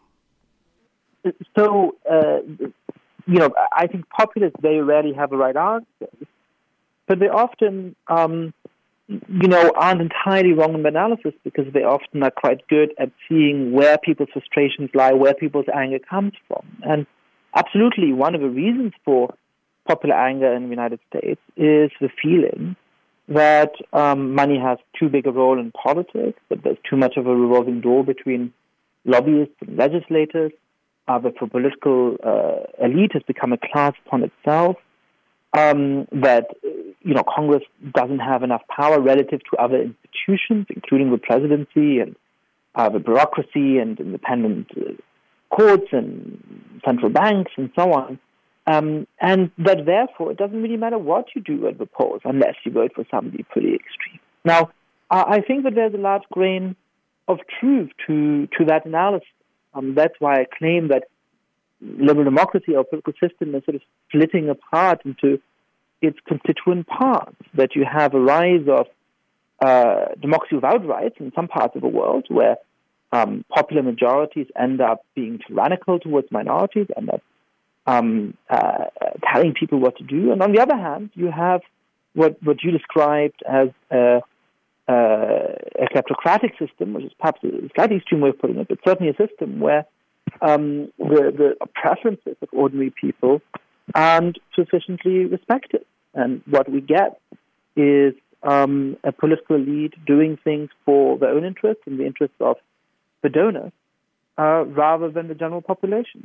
So, uh, you know, I think populists very rarely have a right answer, but they often, um, you know, aren't entirely wrong in the analysis, because they often are quite good at seeing where people's frustrations lie, where people's anger comes from. And absolutely, one of the reasons for popular anger in the United States is the feeling that um, money has too big a role in politics, that there's too much of a revolving door between lobbyists and legislators, uh, that the political uh, elite has become a class upon itself, um, that you know Congress doesn't have enough power relative to other institutions, including the presidency and uh, the bureaucracy and independent uh, courts and central banks and so on. Um, and that therefore it doesn't really matter what you do at the polls unless you vote for somebody pretty extreme. Now, uh, I think that there's a large grain of truth to, to that analysis. Um, that's why I claim that liberal democracy, our political system, is sort of splitting apart into its constituent parts, that you have a rise of uh, democracy without rights in some parts of the world where um, popular majorities end up being tyrannical towards minorities, end up Um, uh, telling people what to do. And on the other hand, you have what, what you described as a, a, a kleptocratic system, which is perhaps a slightly extreme way of putting it, but certainly a system where um, the, the preferences of ordinary people aren't sufficiently respected. And what we get is um, a political elite doing things for their own interests and the interests of the donors uh, rather than the general population.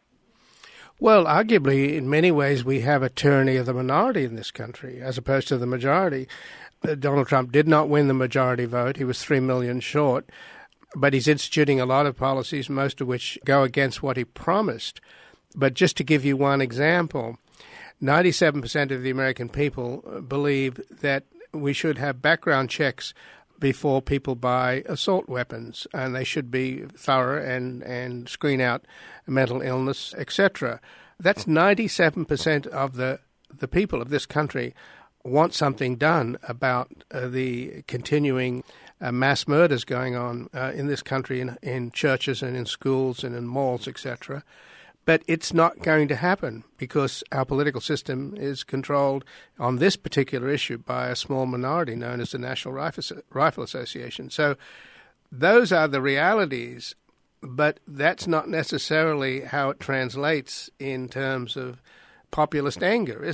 Well, arguably, in many ways, we have a tyranny of the minority in this country, as opposed to the majority. Uh, Donald Trump did not win the majority vote. He was three million short, but he's instituting a lot of policies, most of which go against what he promised. But just to give you one example, ninety-seven percent of the American people believe that we should have background checks before people buy assault weapons, and they should be thorough and, and screen out mental illness, et cetera. That's ninety-seven percent of the, the people of this country want something done about uh, the continuing uh, mass murders going on uh, in this country, in, in churches and in schools and in malls, et cetera. But it's not going to happen because our political system is controlled on this particular issue by a small minority known as the National Rifle Association. So those are the realities, but that's not necessarily how it translates in terms of populist anger, is it?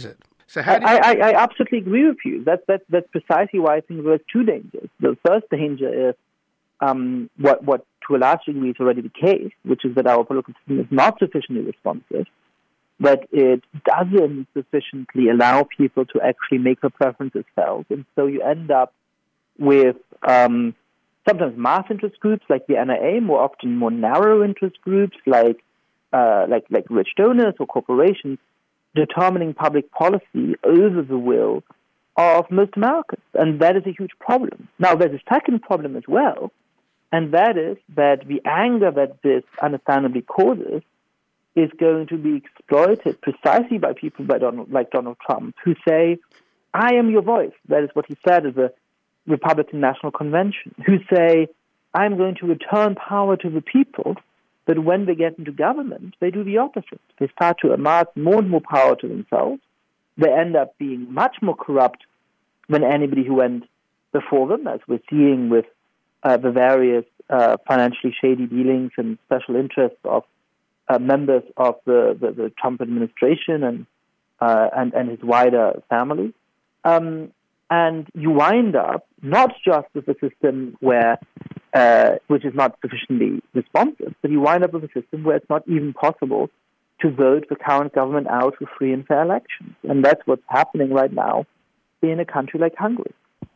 So how do you... I, I, I absolutely agree with you. That's, that's, that's precisely why I think there's two dangers. The first danger is um, what, what to a large degree is already the case, which is that our political system is not sufficiently responsive, but it doesn't sufficiently allow people to actually make their preferences felt. And so you end up with um, sometimes mass interest groups like the N R A, more often more narrow interest groups like uh, like like rich donors or corporations determining public policy over the will of most Americans. And that is a huge problem. Now, there's a second problem as well, and that is that the anger that this understandably causes is going to be exploited precisely by people by Donald, like Donald Trump, who say, I am your voice. That is what he said at the Republican National Convention, who say, I'm going to return power to the people, but when they get into government, they do the opposite. They start to amass more and more power to themselves. They end up being much more corrupt than anybody who went before them, as we're seeing with uh, the various uh, financially shady dealings and special interests of uh, members of the, the, the Trump administration and, uh, and, and his wider family. Um, and you wind up not just with a system where, uh, which is not sufficiently responsive, but you wind up with a system where it's not even possible to vote the current government out for free and fair elections. And that's what's happening right now in a country like Hungary.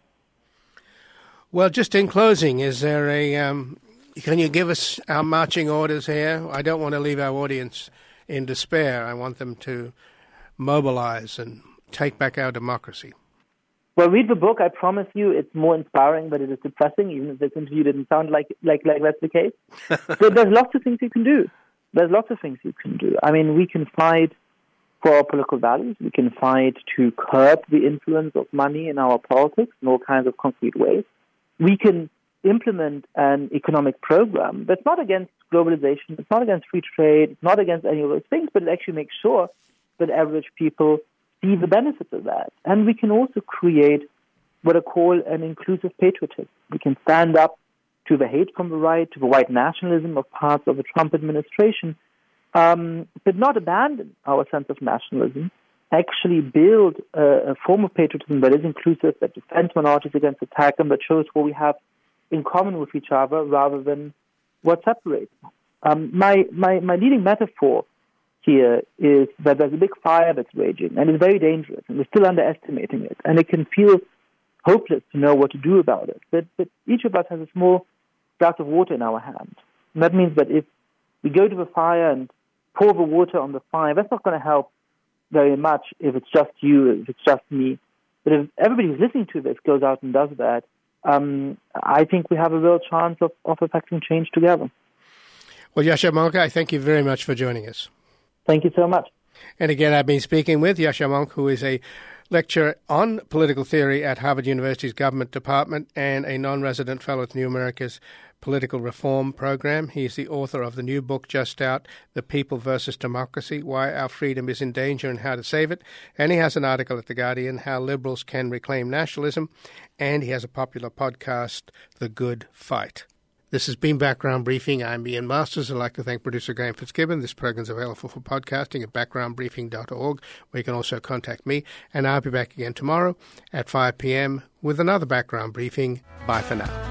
Well, just in closing, is there a, um, can you give us our marching orders here? I don't want to leave our audience in despair. I want them to mobilize and take back our democracy. Well, read the book. I promise you it's more inspiring, but it is depressing, even if this interview didn't sound like like, like that's the case. So there's lots of things you can do. There's lots of things you can do. I mean, we can fight for our political values. We can fight to curb the influence of money in our politics in all kinds of concrete ways. We can implement an economic program that's not against globalization, it's not against free trade, it's not against any of those things, but it actually makes sure that average people see the benefits of that. And we can also create what I call an inclusive patriotism. We can stand up to the hate from the right, to the white nationalism of parts of the Trump administration, um, but not abandon our sense of nationalism, actually build a, a form of patriotism that is inclusive, that defends minorities against attack, and that shows what we have in common with each other rather than what separates us. Um, my, my, my leading metaphor here is that there's a big fire that's raging, and it's very dangerous, and we're still underestimating it, and it can feel hopeless to know what to do about it. But, but each of us has a small glass of water in our hand. And that means that if we go to the fire and pour the water on the fire, that's not going to help very much if it's just you, if it's just me. But if everybody who's listening to this goes out and does that, um, I think we have a real chance of, of affecting change together. Well, Yascha Mounk, I thank you very much for joining us. Thank you so much. And again, I've been speaking with Yascha Mounk, who is a lecturer on political theory at Harvard University's Government Department and a non-resident fellow at New America's Political Reform Program. He is the author of the new book just out, The People versus Democracy, Why Our Freedom is in Danger and How to Save It. And he has an article at The Guardian, How Liberals Can Reclaim Nationalism. And he has a popular podcast, The Good Fight. This has been Background Briefing. I'm Ian Masters. I'd like to thank producer Graham Fitzgibbon. This program is available for podcasting at background briefing dot org, where you can also contact me. And I'll be back again tomorrow at five p.m. with another Background Briefing. Bye for now.